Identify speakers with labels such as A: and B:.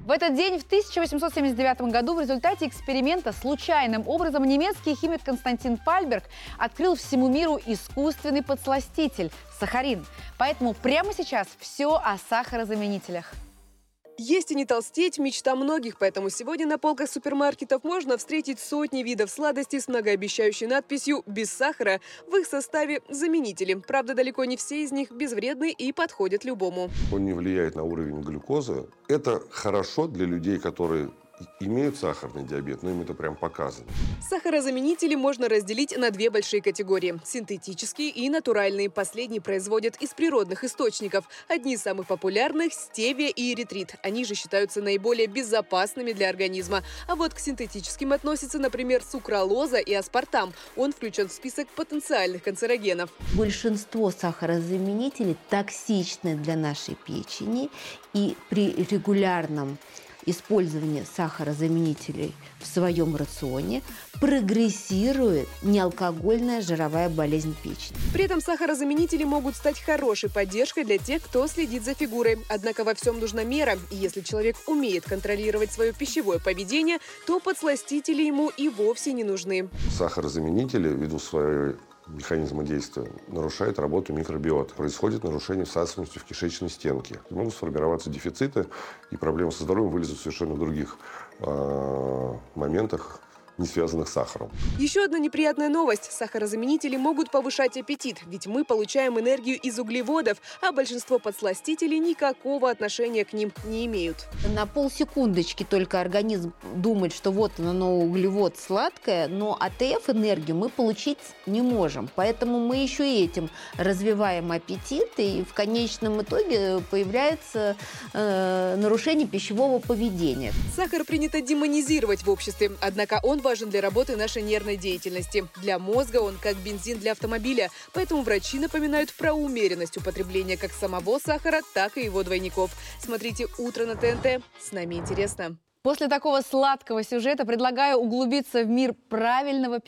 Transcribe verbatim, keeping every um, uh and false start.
A: В этот день в тысяча восемьсот семьдесят девятом году в результате эксперимента случайным образом немецкий химик Константин Пальберг открыл всему миру искусственный подсластитель – сахарин. Поэтому прямо сейчас все о сахарозаменителях.
B: Есть и не толстеть – мечта многих, поэтому сегодня на полках супермаркетов можно встретить сотни видов сладостей с многообещающей надписью «без сахара». В их составе заменители. Правда, далеко не все из них безвредны и подходят любому.
C: Он не влияет на уровень глюкозы. Это хорошо для людей, которые имеют сахарный диабет, но им это прям показано.
B: Сахарозаменители можно разделить на две большие категории – синтетические и натуральные. Последние производят из природных источников. Одни из самых популярных – стевия и эритрит. Они же считаются наиболее безопасными для организма. А вот к синтетическим относятся, например, сукралоза и аспартам. Он включен в список потенциальных канцерогенов.
D: Большинство сахарозаменителей токсичны для нашей печени, и при регулярном использование сахарозаменителей в своем рационе прогрессирует неалкогольная жировая болезнь печени.
B: При этом сахарозаменители могут стать хорошей поддержкой для тех, кто следит за фигурой. Однако во всем нужна мера. И если человек умеет контролировать свое пищевое поведение, то подсластители ему и вовсе не нужны.
C: Сахарозаменители, ввиду своей механизма действия, нарушает работу микробиота. Происходит нарушение всасываемости в кишечной стенке. Могут сформироваться дефициты, и проблемы со здоровьем вылезут совершенно в других э, моментах, не связанных с сахаром.
B: Еще одна неприятная новость. Сахарозаменители могут повышать аппетит, ведь мы получаем энергию из углеводов, а большинство подсластителей никакого отношения к ним не имеют.
D: На полсекундочки только организм думает, что вот оно углевод сладкое, но АТФ энергию мы получить не можем. Поэтому мы еще и этим развиваем аппетит, и в конечном итоге появляется э, нарушение пищевого поведения.
B: Сахар принято демонизировать в обществе, однако он важен для работы нашей нервной деятельности. Для мозга он как бензин для автомобиля, поэтому врачи напоминают про умеренность употребления как самого сахара, так и его двойников. Смотрите «Утро на ТНТ». С нами интересно.
A: После такого сладкого сюжета предлагаю углубиться в мир правильного